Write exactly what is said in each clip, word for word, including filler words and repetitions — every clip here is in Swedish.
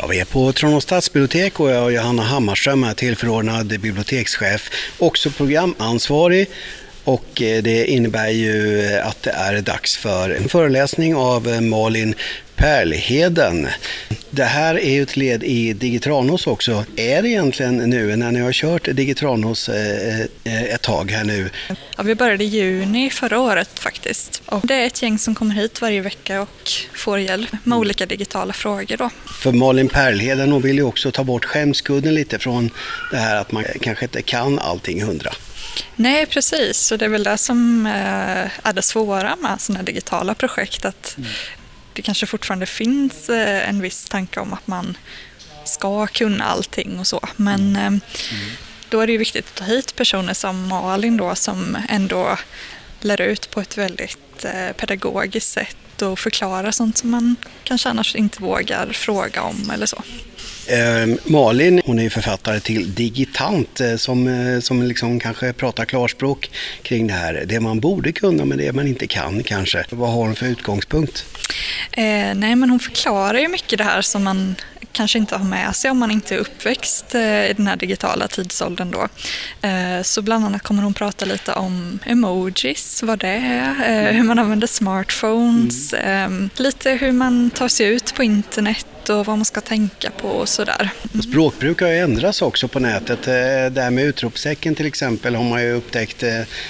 Ja, vi är på Tranås stadsbibliotek och jag och Johanna Hammarström är tillförordnad bibliotekschef, också programansvarig. Och det innebär ju att det är dags för en föreläsning av Malin Perlheden. Det här är ju ett led i Digitranos också. Är det egentligen nu när ni har kört Digitranos ett tag här nu? Ja, vi började i juni förra året faktiskt. Och det är ett gäng som kommer hit varje vecka och får hjälp med olika digitala frågor då. För Malin Perlheden, hon vill ju också ta bort skämskudden lite från det här att man kanske inte kan allting hundra. Nej, precis. Och det är väl det som är det svåra med sådana digitala projekt. Att mm. det kanske fortfarande finns en viss tanke om att man ska kunna allting och så. Men mm. då är det ju viktigt att ta hit personer som Malin då, som ändå lär ut på ett väldigt pedagogiskt sätt och förklara sånt som man kanske annars inte vågar fråga om eller så. Eh, Malin, hon är ju författare till Digitant eh, som, eh, som liksom kanske pratar klarspråk kring det här. Det man borde kunna men det man inte kan kanske. Vad har hon för utgångspunkt? Eh, nej men hon förklarar ju mycket det här som man kanske inte har med sig om man inte är uppväxt eh, i den här digitala tidsåldern då. Eh, så bland annat kommer hon prata lite om emojis, vad det är, eh, hur man använder smartphones, mm. eh, lite hur man tar sig ut på internet och vad man ska tänka på och sådär. Mm. Språkbruk har ju ändrats också på nätet. Det här med utropstecken till exempel har man ju upptäckt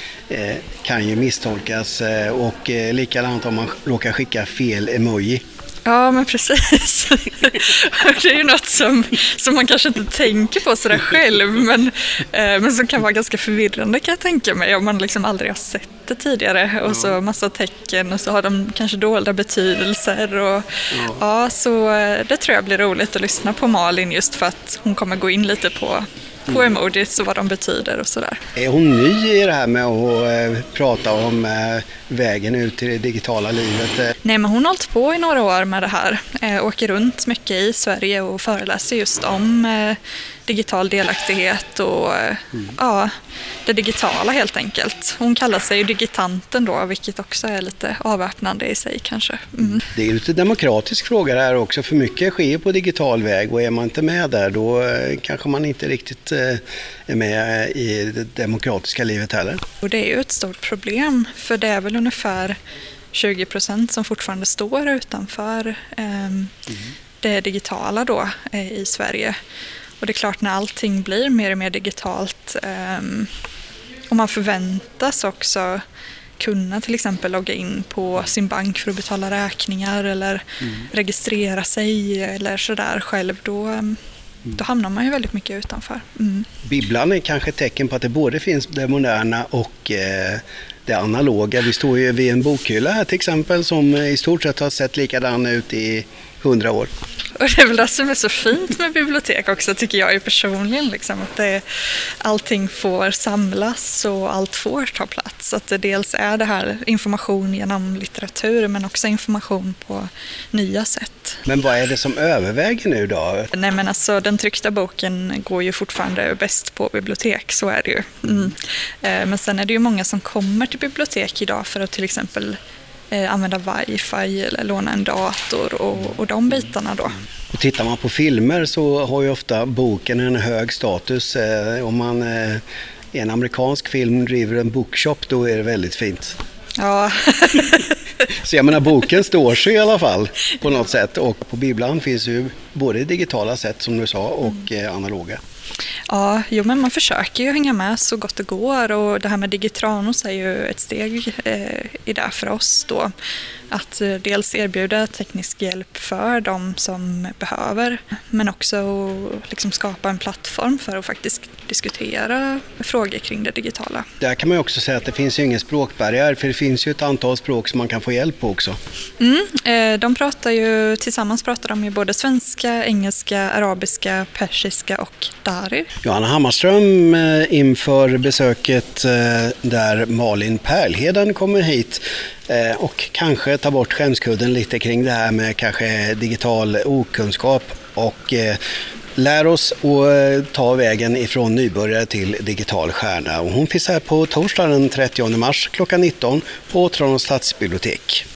kan ju misstolkas och likadant om man råkar skicka fel emoji. Ja, men precis. Det är ju något som, som man kanske inte tänker på sådär själv, men, eh, men som kan vara ganska förvirrande kan jag tänka mig om man liksom aldrig har sett det tidigare. Och så massa tecken och så har de kanske dolda betydelser. Och, ja. Ja, så det tror jag blir roligt att lyssna på Malin just för att hon kommer gå in lite på på emojis och vad de betyder och sådär. Är hon ny i det här med att eh, prata om eh, vägen ut i det digitala livet? Nej, men hon har hållit på i några år med det här. Eh, åker runt mycket i Sverige och föreläser just om eh, digital delaktighet och eh, mm. ja, det digitala helt enkelt. Hon kallar sig ju digitanten då, vilket också är lite avväpnande i sig kanske. Mm. Det är lite demokratisk fråga där också, för mycket sker på digital väg och är man inte med där då eh, kanske man inte riktigt eh, är med i det demokratiska livet heller. Och det är ju ett stort problem, för det är väl ungefär tjugo procent som fortfarande står utanför eh, mm. det digitala då eh, i Sverige. Och det är klart, när allting blir mer och mer digitalt um, och man förväntas också kunna till exempel logga in på sin bank för att betala räkningar eller mm. registrera sig eller sådär själv, då, um, då hamnar man ju väldigt mycket utanför. Mm. Bibblan är kanske ett tecken på att det både finns det moderna och eh, det analoga. Vi står ju vid en bokhylla här till exempel som i stort sett har sett likadan ut i hundra år. Och det är väl det som är så fint med bibliotek också, tycker jag ju personligen, liksom, att det, allting får samlas och allt får ta plats. Att det dels är det här information genom litteratur men också information på nya sätt. Men vad är det som överväger nu då? Nej, men alltså den tryckta boken går ju fortfarande bäst på bibliotek, så är det ju. Mm. Men sen är det ju många som kommer till bibliotek idag för att till exempel använda wifi eller låna en dator och, och de bitarna då. Och tittar man på filmer så har ju ofta boken en hög status. Eh, om man eh, i en amerikansk film driver en bookshop, då är det väldigt fint. Ja. Så jag menar, boken står sig i alla fall på något sätt, och på bibblan finns ju både digitala sätt som du sa och eh, analoga. Ja, jo, men man försöker ju hänga med så gott det går, och det här med Digitranos är ju ett steg eh, i det för oss då. Att eh, dels erbjuda teknisk hjälp för de som behöver, men också liksom skapa en plattform för att faktiskt diskutera frågor kring det digitala. Där kan man ju också säga att det finns ju ingen språkbarriär, för det finns ju ett antal språk som man kan få hjälp på också. Mm, eh, de pratar ju, tillsammans pratar de ju både svenska, engelska, arabiska, persiska och dari. Johanna Hammarström inför besöket där Malin Perlheden kommer hit och kanske ta bort skämskudden lite kring det här med kanske digital okunskap och lär oss att ta vägen ifrån nybörjare till digital stjärna. Och hon finns här på torsdag den trettionde mars klockan nitton på Tranås stadsbibliotek.